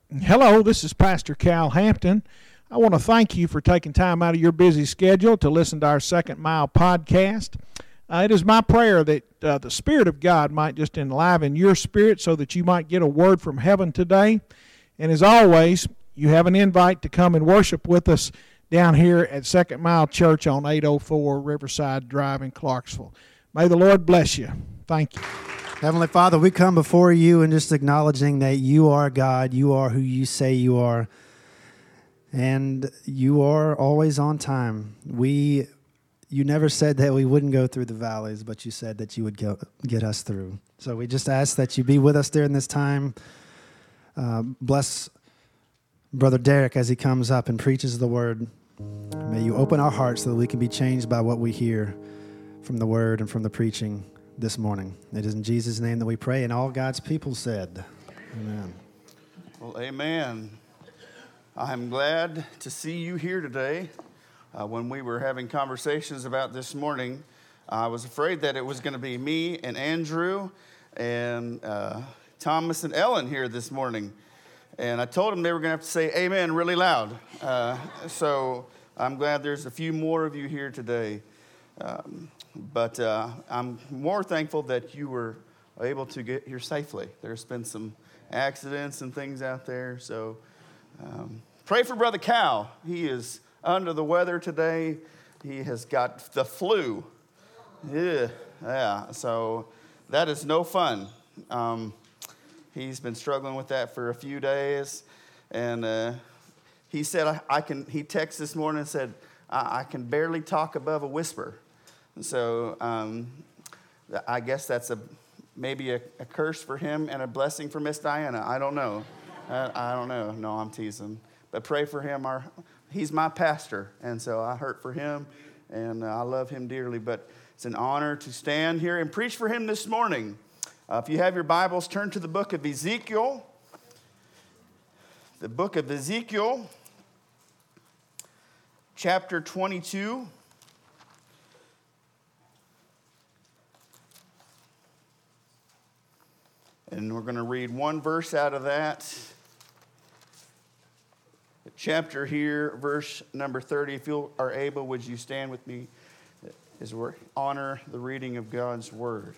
Hello, this is Pastor Cal Hampton. I want to thank you for taking time out of your busy schedule to listen to our Second Mile podcast. It is my prayer that the Spirit of God might just enliven your spirit so that you might get a word from heaven today. And as always, you have an invite to come and worship with us down here at Second Mile Church on 804 Riverside Drive in Clarksville. May the Lord bless you. Thank you. Heavenly Father, we come before you and just acknowledging that you are God, you are who you say you are, and you are always on time. You never said that we wouldn't go through the valleys, but you said that you would get us through. So we just ask that you be with us during this time. Bless Brother Derek as he comes up and preaches the word. May you open our hearts so that we can be changed by what we hear from the word and from the preaching this morning. It is in Jesus' name that we pray, and all God's people said, amen. Well, amen. I'm glad to see you here today. When we were having conversations about this morning, I was afraid that it was going to be me and Andrew and Thomas and Ellen here this morning. And I told them they were going to have to say amen really loud. So I'm glad there's a few more of you here today. But I'm more thankful that you were able to get here safely. There's been some accidents and things out there. So pray for Brother Cal. He is under the weather today. He has got the flu. Yeah. So that is no fun. He's been struggling with that for a few days. And he said, he texted this morning and said, I can barely talk above a whisper. So I guess that's maybe a curse for him and a blessing for Miss Diana. I don't know. I don't know. No, I'm teasing. But pray for him. He's my pastor, and so I hurt for him, and I love him dearly. But it's an honor to stand here and preach for him this morning. If you have your Bibles, turn to the book of Ezekiel. The book of Ezekiel, chapter 22. And we're going to read one verse out of that. The chapter here, verse number 30. If you are able, would you stand with me as we honor the reading of God's word?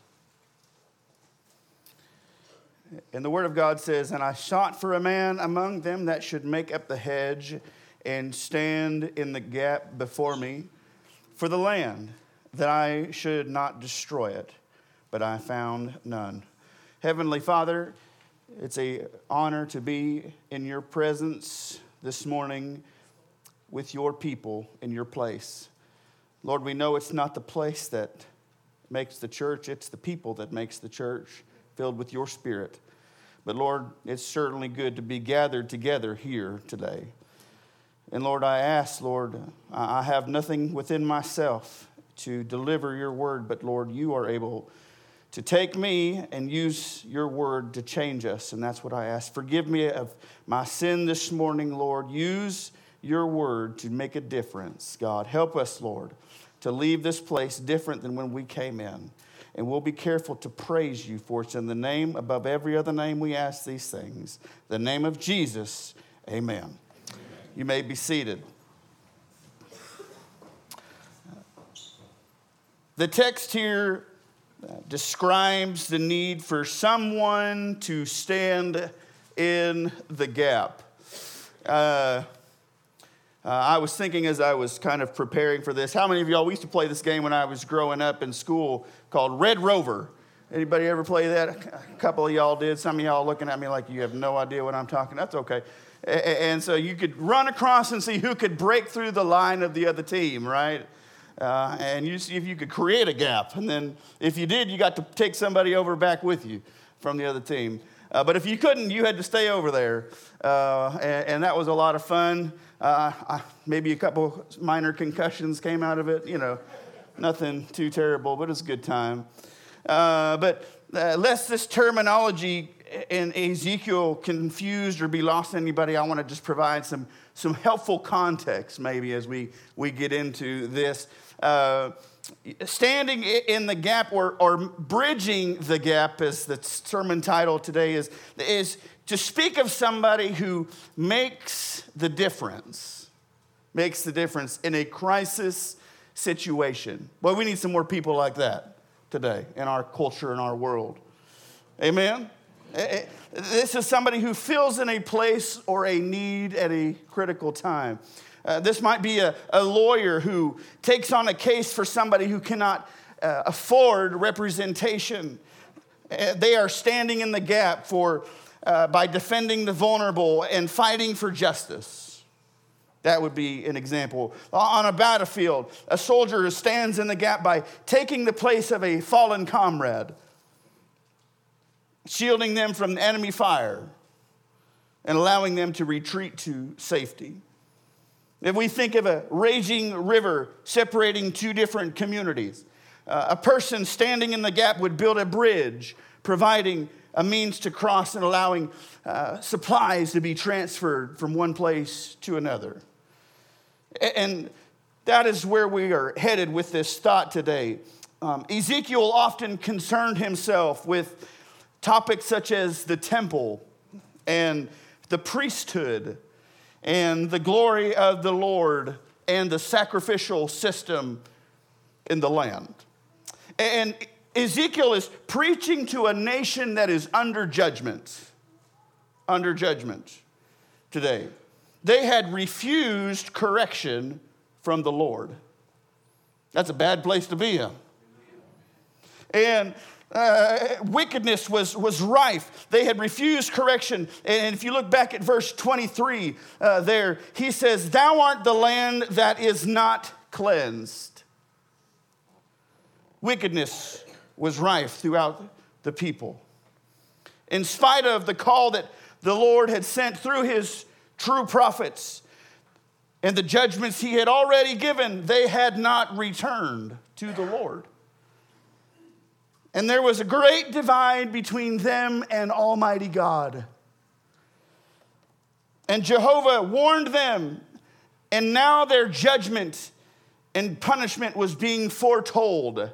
And the word of God says, "And I sought for a man among them that should make up the hedge and stand in the gap before me for the land, that I should not destroy it. But I found none." Heavenly Father, it's an honor to be in your presence this morning with your people in your place. Lord, we know it's not the place that makes the church, it's the people that makes the church filled with your Spirit. But Lord, it's certainly good to be gathered together here today. And Lord, I ask, Lord, I have nothing within myself to deliver your word, but Lord, you are able to take me and use your word to change us. And that's what I ask. Forgive me of my sin this morning, Lord. Use your word to make a difference, God. Help us, Lord, to leave this place different than when we came in. And we'll be careful to praise you, for it's in the name above every other name we ask these things. The name of Jesus, amen. You may be seated. The text here describes the need for someone to stand in the gap. I was thinking as I was kind of preparing for this, how many of y'all, we used to play this game when I was growing up in school called Red Rover. Anybody ever play that? A couple of y'all did. Some of y'all looking at me like you have no idea what I'm talking. That's okay. And so you could run across and see who could break through the line of the other team, right? And you see if you could create a gap. And then if you did, you got to take somebody over back with you from the other team. But if you couldn't, you had to stay over there. And that was a lot of fun. Maybe a couple minor concussions came out of it. You know, nothing too terrible, but it's a good time. But lest this terminology in Ezekiel confused or be lost to anybody, I want to just provide some helpful context maybe as we get into this. Standing in the gap or bridging the gap, as the sermon title today is to speak of somebody who makes the difference in a crisis situation. Well, we need some more people like that today in our culture, in our world. Amen? This is somebody who fills in a place or a need at a critical time. This might be a lawyer who takes on a case for somebody who cannot afford representation. They are standing in the gap by defending the vulnerable and fighting for justice. That would be an example. On a battlefield, a soldier stands in the gap by taking the place of a fallen comrade, shielding them from enemy fire and allowing them to retreat to safety. If we think of a raging river separating two different communities, a person standing in the gap would build a bridge, providing a means to cross and allowing supplies to be transferred from one place to another. And that is where we are headed with this thought today. Ezekiel often concerned himself with topics such as the temple and the priesthood and the glory of the Lord and the sacrificial system in the land. And Ezekiel is preaching to a nation that is under judgment today. They had refused correction from the Lord. That's a bad place to be in. And wickedness was rife. They had refused correction. And if you look back at verse 23 there, he says, "Thou art the land that is not cleansed." Wickedness was rife throughout the people. In spite of the call that the Lord had sent through his true prophets and the judgments he had already given, they had not returned to the Lord. And there was a great divide between them and Almighty God. And Jehovah warned them, and now their judgment and punishment was being foretold.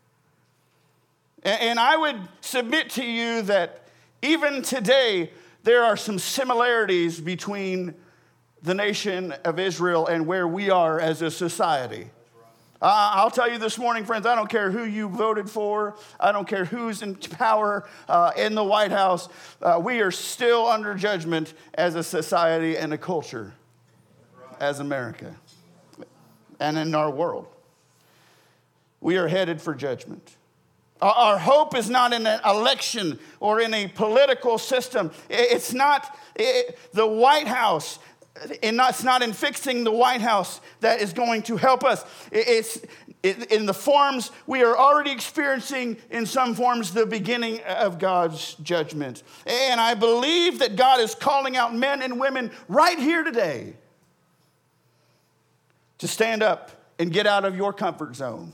And I would submit to you that even today, there are some similarities between the nation of Israel and where we are as a society. I'll tell you this morning, friends, I don't care who you voted for. I don't care who's in power in the White House. We are still under judgment as a society and a culture, as America and in our world. We are headed for judgment. Our hope is not in an election or in a political system. It's not the White House. And it's not in fixing the White House that is going to help us. It's in the forms we are already experiencing, in some forms, the beginning of God's judgment. And I believe that God is calling out men and women right here today to stand up and get out of your comfort zone.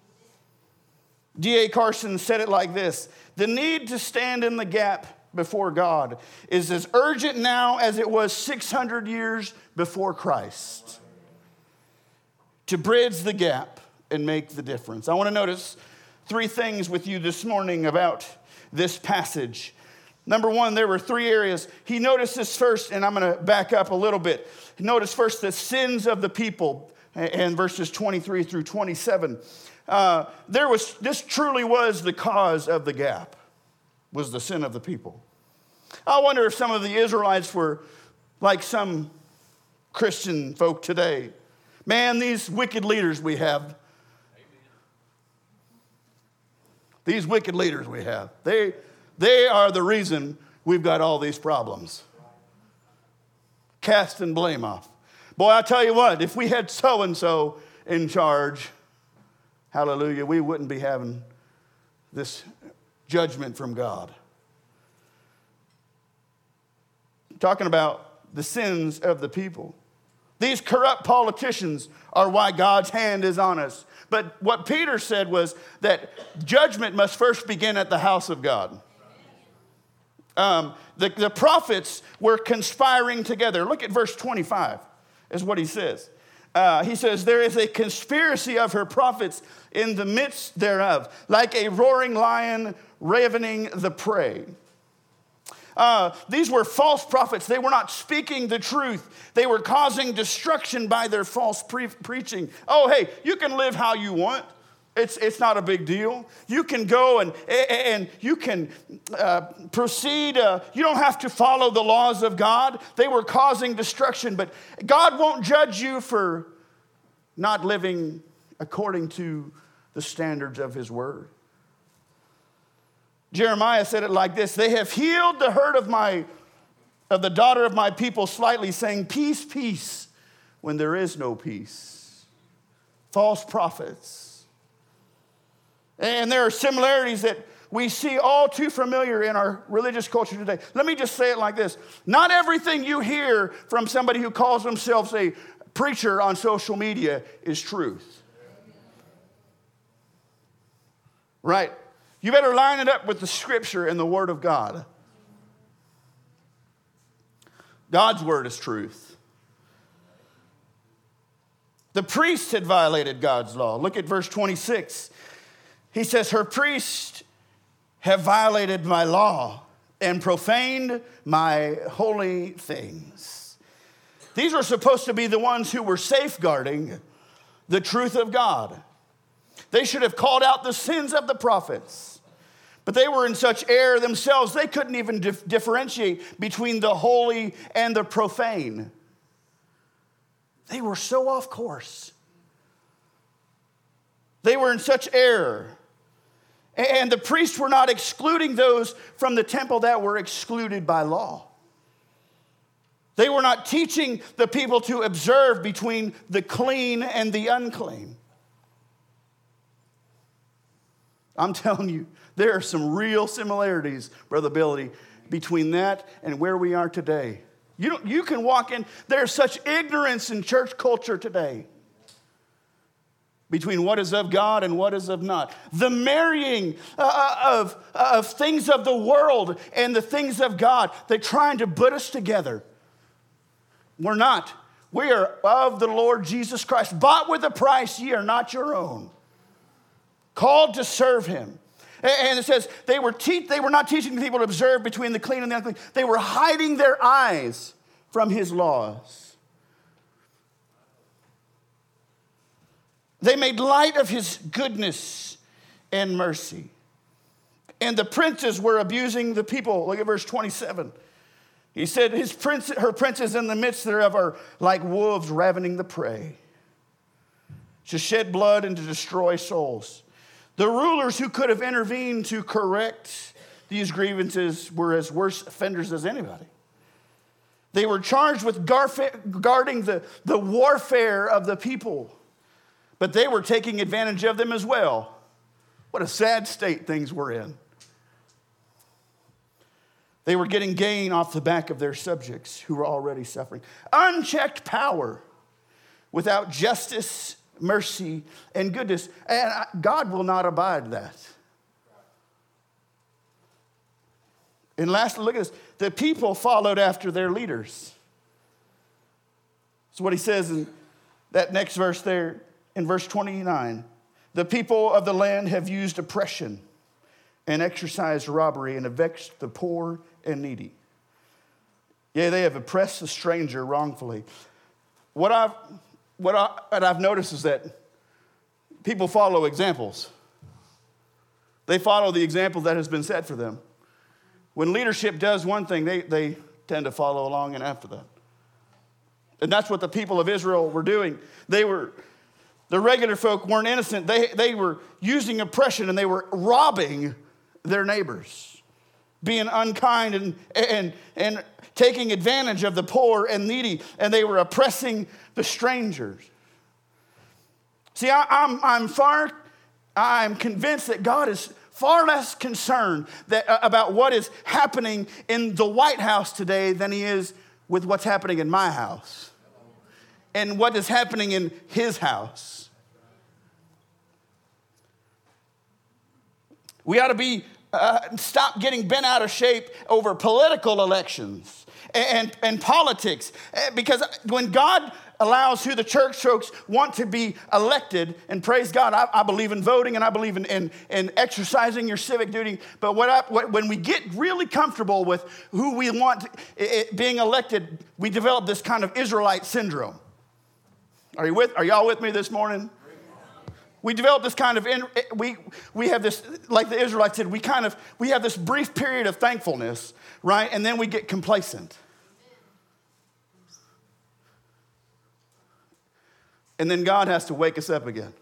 D.A. Carson said it like this: "The need to stand in the gap before God is as urgent now as it was 600 years before Christ. To bridge the gap and make the difference." I want to notice three things with you this morning about this passage. Number one, there were three areas. He notices first, and I'm going to back up a little bit. Notice first the sins of the people in verses 23 through 27. This truly was the cause of the gap, was the sin of the people. I wonder if some of the Israelites were like some Christian folk today. Man, these wicked leaders we have. These wicked leaders we have. They are the reason we've got all these problems. Casting blame off. Boy, I tell you what, if we had so-and-so in charge, hallelujah, we wouldn't be having this judgment from God. Talking about the sins of the people. These corrupt politicians are why God's hand is on us. But what Peter said was that judgment must first begin at the house of God. The prophets were conspiring together. Look at verse 25, is what he says. He says, "There is a conspiracy of her prophets in the midst thereof, like a roaring lion ravening the prey." These were false prophets. They were not speaking the truth. They were causing destruction by their false preaching. Oh, hey, you can live how you want. It's not a big deal. You can go and you can proceed. You don't have to follow the laws of God. They were causing destruction, but God won't judge you for not living according to the standards of his word. Jeremiah said it like this: they have healed the hurt of the daughter of my people slightly, saying, peace, peace, when there is no peace. False prophets. And there are similarities that we see all too familiar in our religious culture today. Let me just say it like this. Not everything you hear from somebody who calls themselves a preacher on social media is truth. Right? You better line it up with the scripture and the word of God. God's word is truth. The priests had violated God's law. Look at verse 26. He says, her priests have violated my law and profaned my holy things. These were supposed to be the ones who were safeguarding the truth of God. They should have called out the sins of the prophets. But they were in such error themselves, they couldn't even differentiate between the holy and the profane. They were so off course. They were in such error. And the priests were not excluding those from the temple that were excluded by law. They were not teaching the people to observe between the clean and the unclean. I'm telling you, there are some real similarities, Brother Billy, between that and where we are today. You can walk in, there's such ignorance in church culture today between what is of God and what is of not. The marrying of things of the world and the things of God. They're trying to put us together. We're not. We are of the Lord Jesus Christ. Bought with a price, ye are not your own. Called to serve him. And it says they were not teaching people to observe between the clean and the unclean. They were hiding their eyes from his laws. They made light of his goodness and mercy. And the princes were abusing the people. Look at verse 27. He said, her princes in the midst thereof are like wolves ravening the prey, to shed blood and to destroy souls. The rulers who could have intervened to correct these grievances were as worse offenders as anybody. They were charged with guarding the warfare of the people. But they were taking advantage of them as well. What a sad state things were in. They were getting gain off the back of their subjects who were already suffering. Unchecked power without justice, mercy, and goodness. And God will not abide that. And lastly, look at this. The people followed after their leaders. That's what he says in that next verse there. In verse 29, the people of the land have used oppression and exercised robbery and have vexed the poor and needy. Yea, they have oppressed the stranger wrongfully. What I've noticed is that people follow examples. They follow the example that has been set for them. When leadership does one thing, they tend to follow along and after that. And that's what the people of Israel were doing. The regular folk weren't innocent. They were using oppression and they were robbing their neighbors, being unkind and taking advantage of the poor and needy, and they were oppressing the strangers. See, I'm convinced that God is far less concerned about what is happening in the White House today than he is with what's happening in my house and what is happening in his house. We ought to stop getting bent out of shape over political elections and politics. Because when God allows who the church folks want to be elected. And praise God, I believe in voting and I believe in exercising your civic duty. But when we get really comfortable with who we want being elected, we develop this kind of Israelite syndrome. Are y'all with me this morning? We develop this kind of, we have this, like the Israelites did, we have this brief period of thankfulness, right? And then we get complacent. And then God has to wake us up again.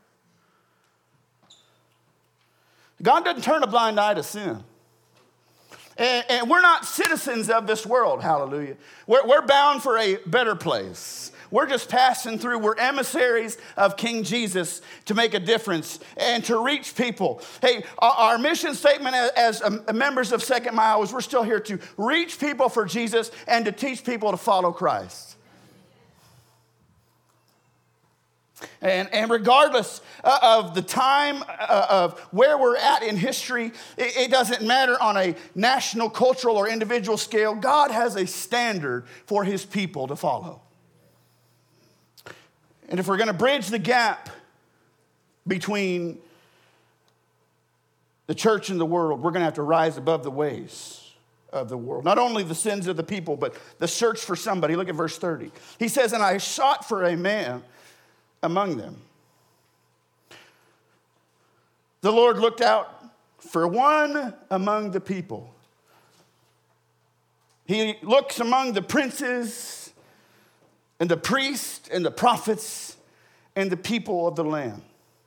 God doesn't turn a blind eye to sin. And we're not citizens of this world, hallelujah. We're bound for a better place. We're just passing through. We're emissaries of King Jesus to make a difference and to reach people. Hey, our mission statement as members of Second Mile is we're still here to reach people for Jesus and to teach people to follow Christ. And regardless of the time of where we're at in history, it doesn't matter on a national, cultural, or individual scale. God has a standard for his people to follow. And if we're going to bridge the gap between the church and the world, we're going to have to rise above the ways of the world. Not only the sins of the people, but the search for somebody. Look at verse 30. He says, and I sought for a man among them. The Lord looked out for one among the people. He looks among the princes and the priests and the prophets and the people of the land.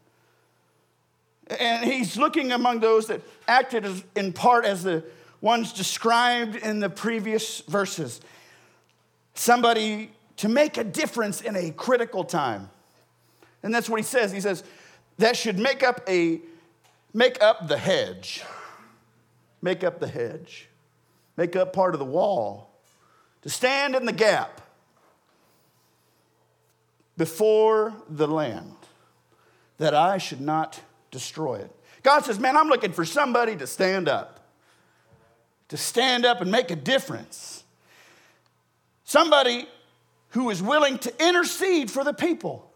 And he's looking among those that acted in part as the ones described in the previous verses. Somebody to make a difference in a critical time. And that's what he says. He says, that should make up the hedge. Make up the hedge. Make up part of the wall. To stand in the gap before the land, that I should not destroy it. God says, man, I'm looking for somebody to stand up and make a difference. Somebody who is willing to intercede for the people.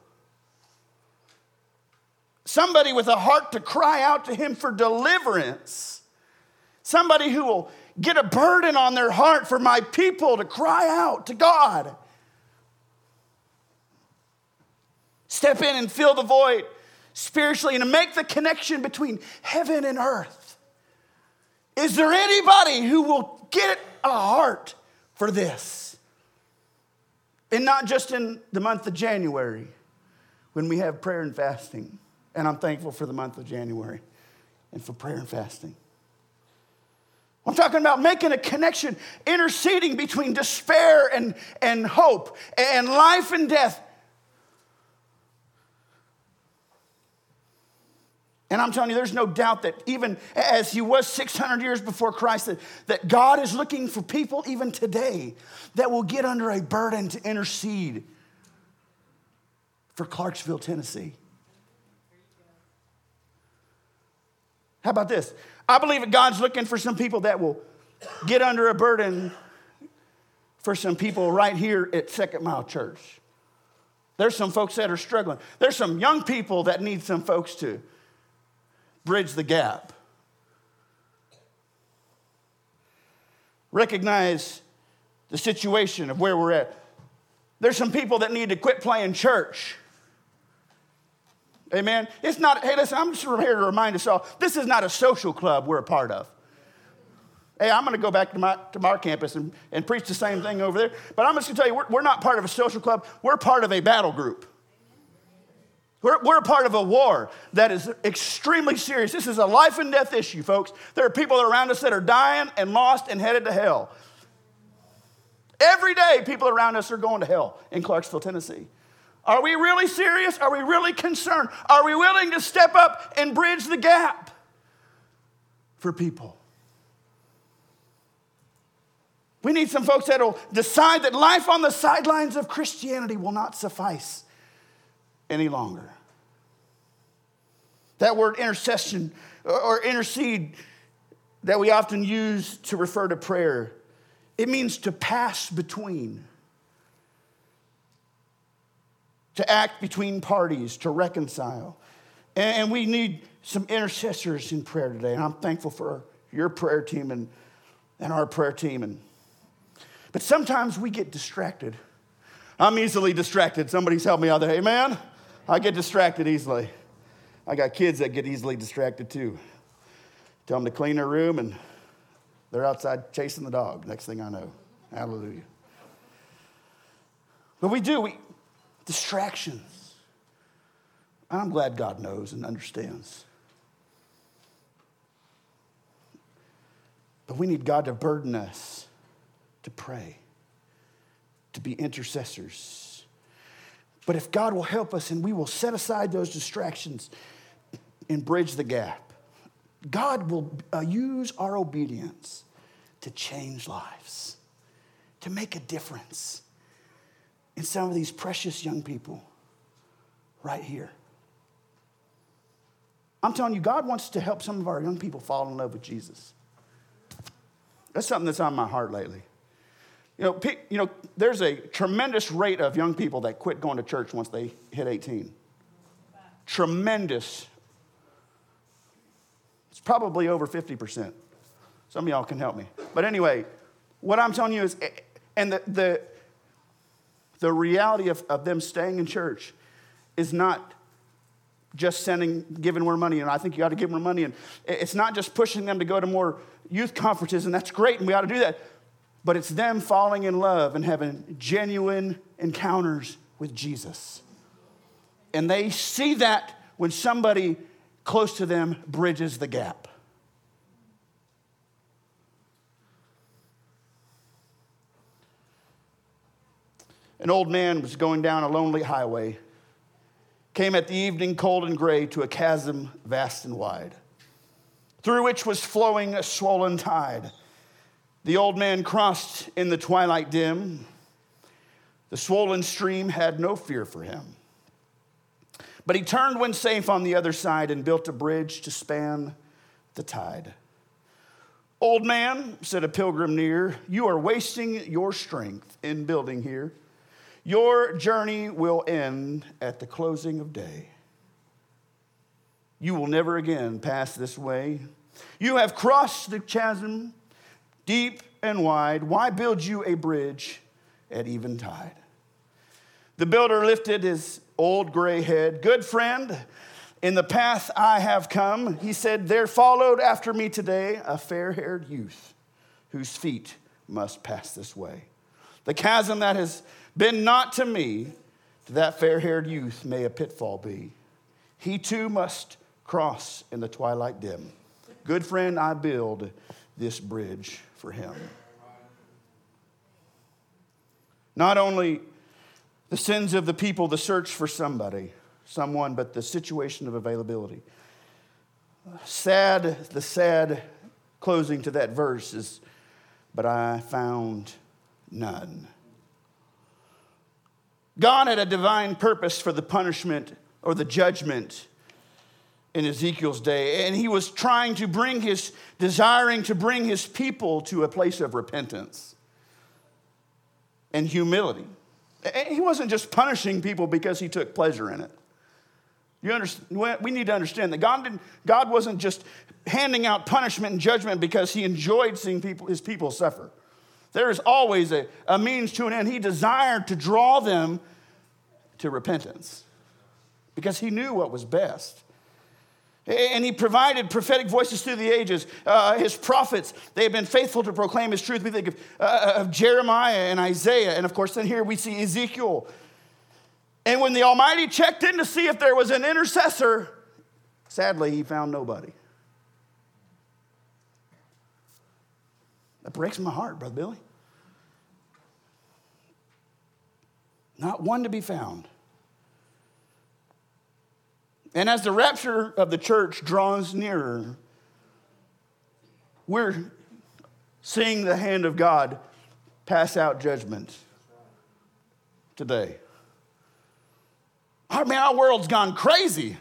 Somebody with a heart to cry out to him for deliverance. Somebody who will get a burden on their heart for my people to cry out to God. Step in and fill the void spiritually and to make the connection between heaven and earth. Is there anybody who will get a heart for this? And not just in the month of January when we have prayer and fasting. And I'm thankful for the month of January and for prayer and fasting. I'm talking about making a connection, interceding between despair and hope and life and death. And I'm telling you, there's no doubt that even as he was 600 years before Christ, that God is looking for people even today that will get under a burden to intercede for Clarksville, Tennessee. How about this? I believe that God's looking for some people that will get under a burden for some people right here at Second Mile Church. There's some folks that are struggling. There's some young people that need some folks to bridge the gap. Recognize the situation of where we're at. There's some people that need to quit playing church. Amen. It's not, hey, listen, I'm just here to remind us all, this is not a social club we're a part of. Hey, I'm going to go back to our campus and preach the same thing over there. But I'm just going to tell you, we're not part of a social club. We're part of a battle group. We're a part of a war that is extremely serious. This is a life and death issue, folks. There are people around us that are dying and lost and headed to hell. Every day, people around us are going to hell in Clarksville, Tennessee. Are we really serious? Are we really concerned? Are we willing to step up and bridge the gap for people? We need some folks that will decide that life on the sidelines of Christianity will not suffice any longer. That word intercession or intercede that we often use to refer to prayer, it means to pass between. to act between parties, to reconcile. And we need some intercessors in prayer today. And I'm thankful for your prayer team and our prayer team. But sometimes we get distracted. I'm easily distracted. Somebody's helped me out there. Amen? I get distracted easily. I got kids that get easily distracted too. Tell them to clean their room and they're outside chasing the dog. Next thing I know. Hallelujah. But distractions. I'm glad God knows and understands. But we need God to burden us to pray, to be intercessors. But if God will help us and we will set aside those distractions and bridge the gap, God will use our obedience to change lives, to make a difference in some of these precious young people right here. I'm telling you, God wants to help some of our young people fall in love with Jesus. That's something that's on my heart lately. You know, there's a tremendous rate of young people that quit going to church once they hit 18. Tremendous. It's probably over 50%. Some of y'all can help me. But anyway, what I'm telling you is, and the reality of them staying in church is not just giving more money, and I think you ought to give more money. And it's not just pushing them to go to more youth conferences, and that's great, and we ought to do that. But it's them falling in love and having genuine encounters with Jesus. And they see that when somebody close to them bridges the gap. An old man was going down a lonely highway, came at the evening cold and gray to a chasm vast and wide, through which was flowing a swollen tide. The old man crossed in the twilight dim. The swollen stream had no fear for him. But he turned when safe on the other side and built a bridge to span the tide. Old man, said a pilgrim near, you are wasting your strength in building here. Your journey will end at the closing of day. You will never again pass this way. You have crossed the chasm deep and wide. Why build you a bridge at eventide? The builder lifted his old gray head. Good friend, in the path I have come, he said, there followed after me today a fair-haired youth whose feet must pass this way. The chasm that has been not to me, to that fair-haired youth may a pitfall be. He too must cross in the twilight dim. Good friend, I build this bridge for him. Not only the sins of the people, the search for someone, but the situation of availability. The sad closing to that verse is, but I found none. God had a divine purpose for the punishment or the judgment in Ezekiel's day, and he was desiring to bring his people to a place of repentance and humility. He wasn't just punishing people because he took pleasure in it. You understand? We need to understand that God wasn't just handing out punishment and judgment because he enjoyed seeing his people suffer. There is always a means to an end. He desired to draw them to repentance because he knew what was best. And he provided prophetic voices through the ages. His prophets, they have been faithful to proclaim his truth. We think of Jeremiah and Isaiah. And of course, then here we see Ezekiel. And when the Almighty checked in to see if there was an intercessor, sadly, he found nobody. That breaks my heart, Brother Billy. Not one to be found. And as the rapture of the church draws nearer, we're seeing the hand of God pass out judgment today. I mean, our world's gone crazy.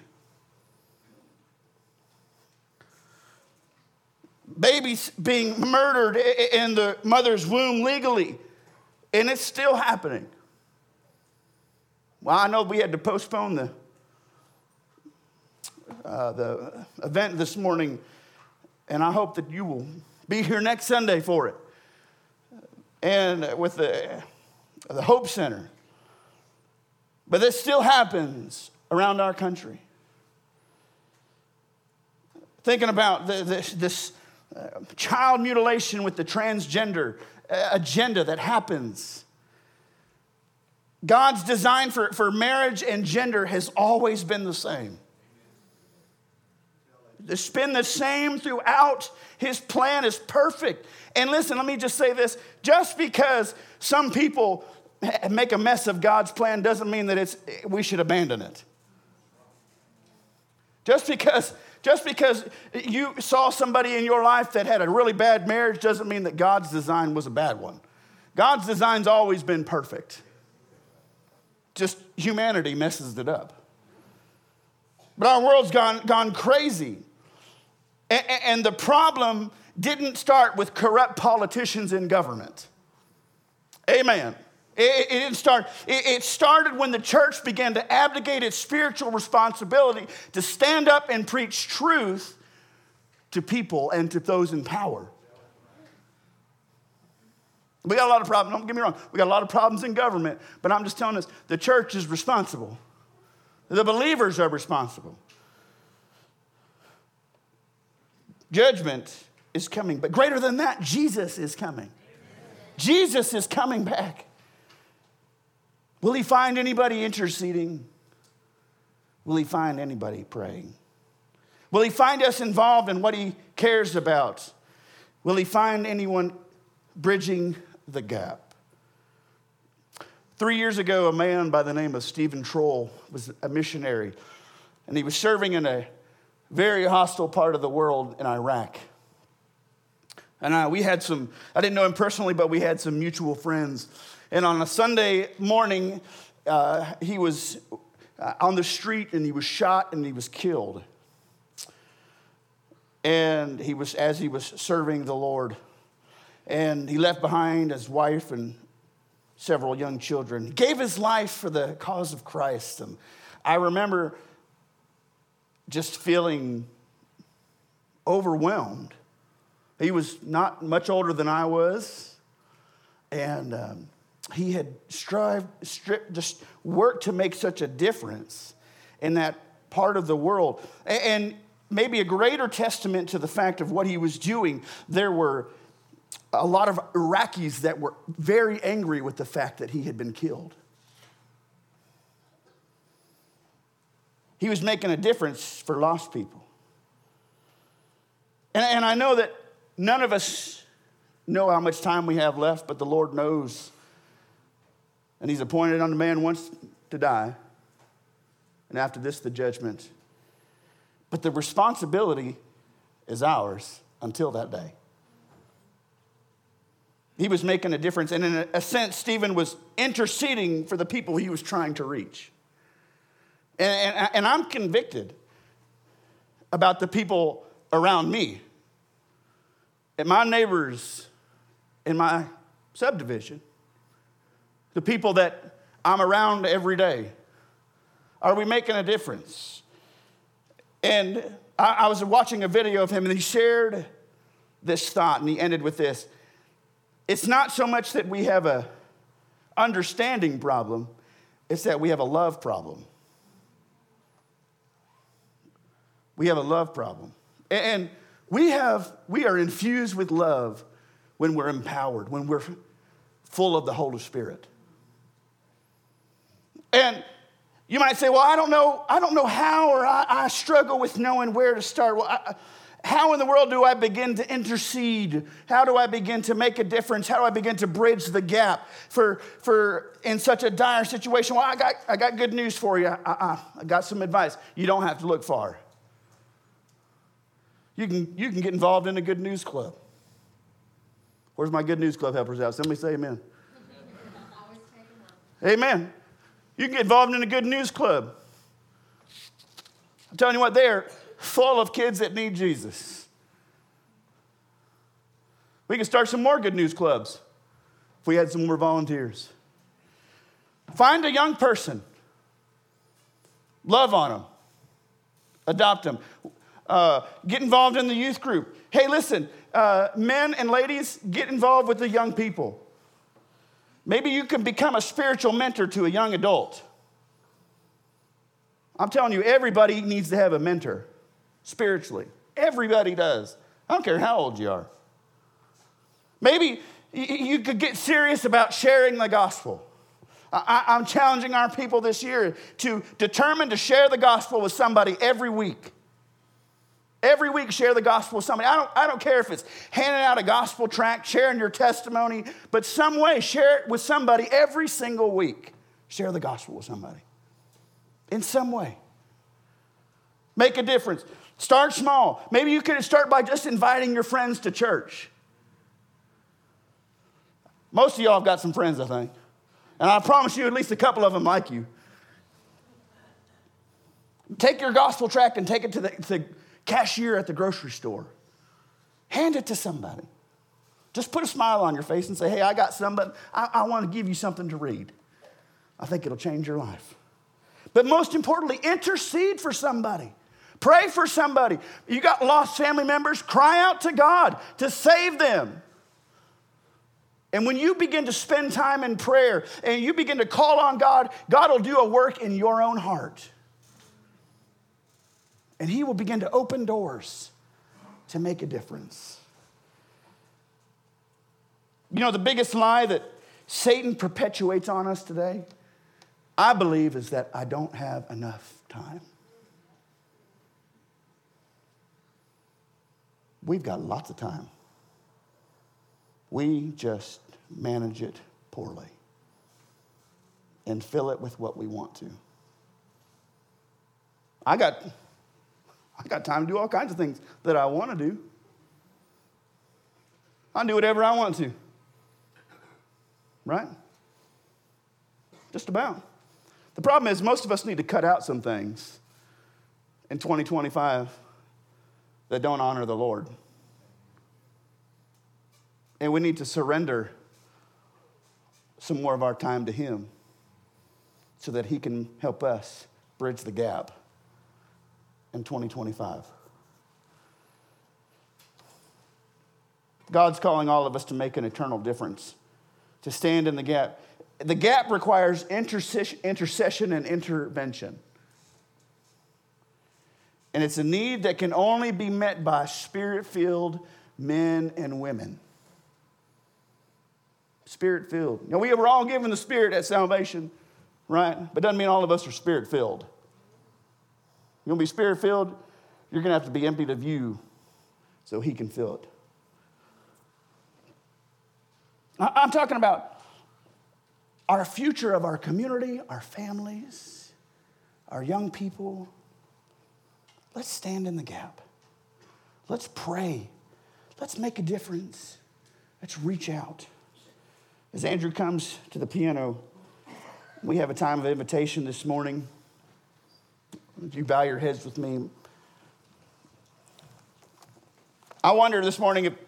Babies being murdered in the mother's womb legally, and it's still happening. Well, I know we had to postpone the event this morning, and I hope that you will be here next Sunday for it. And with the Hope Center. But this still happens around our country. Thinking about this child mutilation with the transgender agenda that happens. God's design for marriage and gender has always been the same. It's been the same throughout. His plan is perfect. And listen, let me just say this. Just because some people make a mess of God's plan doesn't mean that we should abandon it. Just because you saw somebody in your life that had a really bad marriage doesn't mean that God's design was a bad one. God's design's always been perfect. Just humanity messes it up. But our world's gone crazy. And the problem didn't start with corrupt politicians in government. Amen. It didn't start. It started when the church began to abdicate its spiritual responsibility to stand up and preach truth to people and to those in power. We got a lot of problems. Don't get me wrong. We got a lot of problems in government. But I'm just telling us the church is responsible. The believers are responsible. Judgment is coming. But greater than that, Jesus is coming. Jesus is coming back. Will he find anybody interceding? Will he find anybody praying? Will he find us involved in what he cares about? Will he find anyone bridging the gap? 3 years ago, a man by the name of Stephen Troll was a missionary, and he was serving in a very hostile part of the world in Iraq. And we had I didn't know him personally, but we had some mutual friends. And on a Sunday morning, he was on the street and he was shot and he was killed. And as he was serving the Lord. And he left behind his wife and several young children. He gave his life for the cause of Christ. And I remember just feeling overwhelmed. He was not much older than I was. And he had just worked to make such a difference in that part of the world. And maybe a greater testament to the fact of what he was doing, there were a lot of Iraqis that were very angry with the fact that he had been killed. He was making a difference for lost people. And I know that none of us know how much time we have left, but the Lord knows. And he's appointed unto man once to die, and after this, the judgment. But the responsibility is ours until that day. He was making a difference, and in a sense, Stephen was interceding for the people he was trying to reach. And I'm convicted about the people around me, and my neighbors in my subdivision, the people that I'm around every day. Are we making a difference? And I was watching a video of him, and he shared this thought, and he ended with this. It's not so much that we have a understanding problem, it's that we have a love problem. We have a love problem. And we are infused with love when we're empowered, when we're full of the Holy Spirit. And you might say, well, I don't know how, or I struggle with knowing where to start. Well, how in the world do I begin to intercede? How do I begin to make a difference? How do I begin to bridge the gap for in such a dire situation? Well, I got good news for you. I got some advice. You don't have to look far. You can get involved in a good news club. Where's my good news club helpers out? Somebody say amen. Amen. You can get involved in a good news club. I'm telling you what, they're full of kids that need Jesus. We can start some more good news clubs if we had some more volunteers. Find a young person Love on them. Adopt them. Get involved in the youth group. Hey, listen, men and ladies, get involved with the young people. Maybe you can become a spiritual mentor to a young adult. I'm telling you, everybody needs to have a mentor spiritually. Everybody does. I don't care how old you are. Maybe you could get serious about sharing the gospel. I'm challenging our people this year to determine to share the gospel with somebody every week. Every week, share the gospel with somebody. I don't care if it's handing out a gospel tract, sharing your testimony, but some way, share it with somebody every single week. Share the gospel with somebody. In some way. Make a difference. Start small. Maybe you could start by just inviting your friends to church. Most of y'all have got some friends, I think. And I promise you, at least a couple of them like you. Take your gospel tract and take it to the cashier at the grocery store. Hand it to somebody. Just put a smile on your face and say, hey, I got somebody. I want to give you something to read. I think it'll change your life. But most importantly, intercede for somebody. Pray for somebody. You got lost family members, cry out to God to save them. And when you begin to spend time in prayer and you begin to call on God, God will do a work in your own heart. And he will begin to open doors to make a difference. You know, the biggest lie that Satan perpetuates on us today, I believe, is that I don't have enough time. We've got lots of time. We just manage it poorly and fill it with what we want to. I got time to do all kinds of things that I want to do. I do whatever I want to. Right? Just about. The problem is most of us need to cut out some things in 2025 that don't honor the Lord. And we need to surrender some more of our time to him so that he can help us bridge the gap in 2025. God's calling all of us to make an eternal difference, to stand in the gap. The gap requires intercession and intervention. And it's a need that can only be met by spirit-filled men and women. Spirit-filled. Now, we were all given the Spirit at salvation, right? But doesn't mean all of us are Spirit-filled. You're going to be Spirit-filled, you're going to have to be emptied of you so he can fill it. I'm talking about our future of our community, our families, our young people. Let's stand in the gap. Let's pray. Let's make a difference. Let's reach out. As Andrew comes to the piano, we have a time of invitation this morning. If you bow your heads with me. I wonder this morning if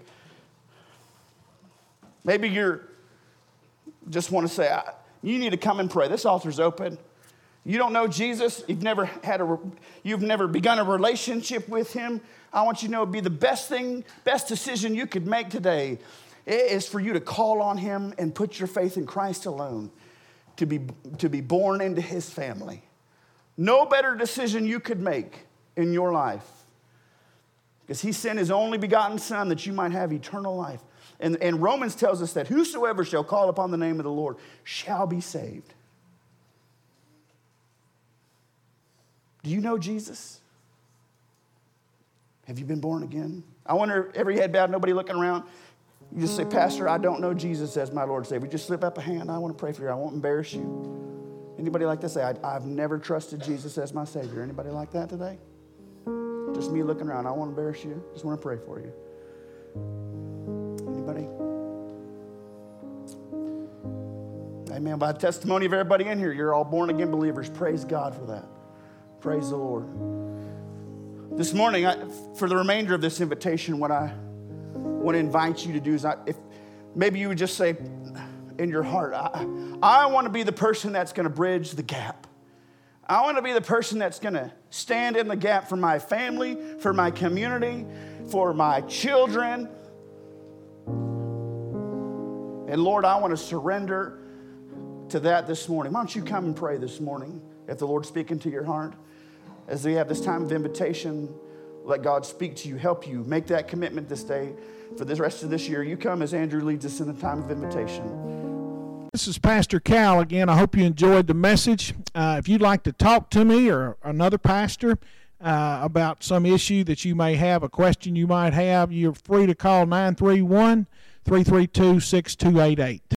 maybe you're just want to say, you need to come and pray. This altar's open. You don't know Jesus. You've never begun a relationship with him. I want you to know it'd be the best decision you could make today is for you to call on him and put your faith in Christ alone to be born into his family. No better decision you could make in your life because he sent his only begotten son that you might have eternal life. And Romans tells us that whosoever shall call upon the name of the Lord shall be saved. Do you know Jesus? Have you been born again? I wonder, every head bowed, nobody looking around. You just say, Pastor, I don't know Jesus as my Lord and Savior. Just slip up a hand. I want to pray for you. I won't embarrass you. Anybody like that? Say, I've never trusted Jesus as my Savior. Anybody like that today? Just me looking around. I won't embarrass you. Just want to pray for you. Anybody? Amen. By the testimony of everybody in here, you're all born again believers. Praise God for that. Praise the Lord. This morning, for the remainder of this invitation, what I want to invite you to do is, if maybe you would just say in your heart, I want to be the person that's going to bridge the gap. I want to be the person that's going to stand in the gap for my family, for my community, for my children. And Lord, I want to surrender to that this morning. Why don't you come and pray this morning if the Lord's speaking to your heart? As we have this time of invitation, let God speak to you, help you, make that commitment this day. For the rest of this year, you come as Andrew leads us in the time of invitation. This is Pastor Cal again. I hope you enjoyed the message. If you'd like to talk to me or another pastor about some issue that you may have, a question you might have, you're free to call 931-332-6288.